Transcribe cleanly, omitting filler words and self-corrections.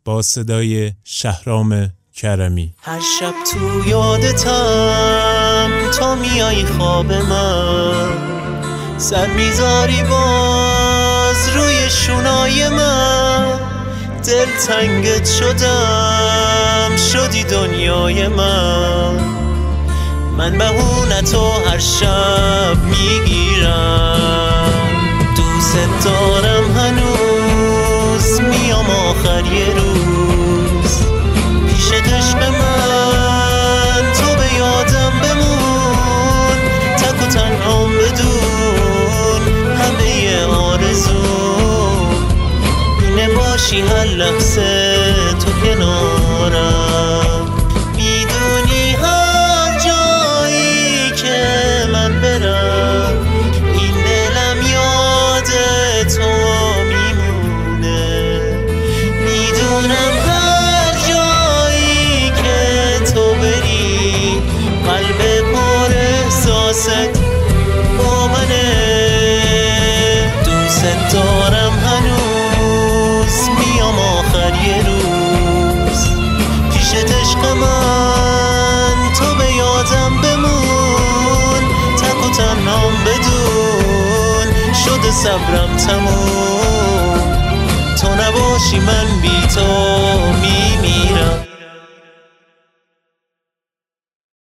با صدای شهرام کرمی. هر شب تو یادتم، تو میای خواب من، سر میذاری باز روی شونای من، دل تنگت شدم، شدی دنیای من بهونتو هر شب میگیرم، دوست دارم هنوز، میام آخر یه روز پیش عشق من، تو به یادم بمون، تک و تنهام بدون همه آرزوم اینه باشی هر لحظه تو کنارم، میدونی هر جایی که من برم این دلم یاد تو میمونه، میدونم هر جایی که تو بری قلب پر احساست با منه، دوست دارم هنوز، میام آخر یه روز پیش عشق من، تو به یادم بمون، تک و تنهام بدون شده صبرم تموم، تو نباشی من بی تو میمیرم.